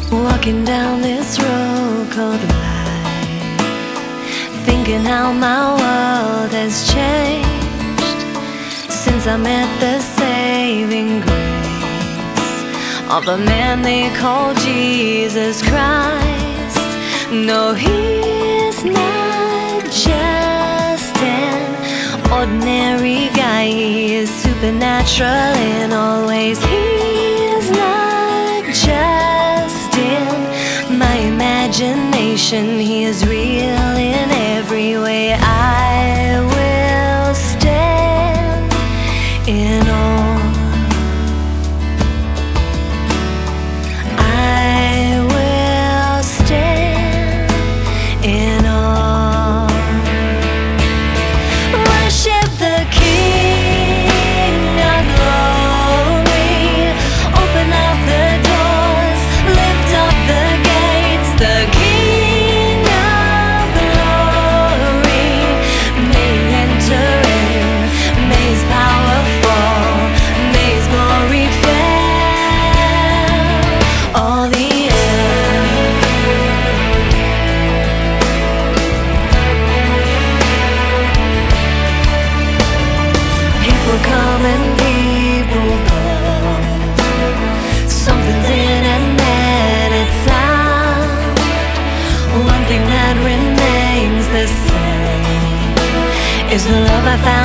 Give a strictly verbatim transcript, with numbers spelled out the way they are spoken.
Walking down this road called life, thinking how my world has changed since I met the saving grace of the man they call Jesus Christ. No, he's not just an ordinary guy. He is supernatural in all ways. He's not just in my imagination. He is real in every way. I will stand in awe. I will stand in awe. Worship the King of glory. Open up the doors, lift up the gates. The King of glory may enter in. May His power fall, may His glory fill all the earth. People come and people go. Something's in and then it's out. One thing that remains the same is the love I found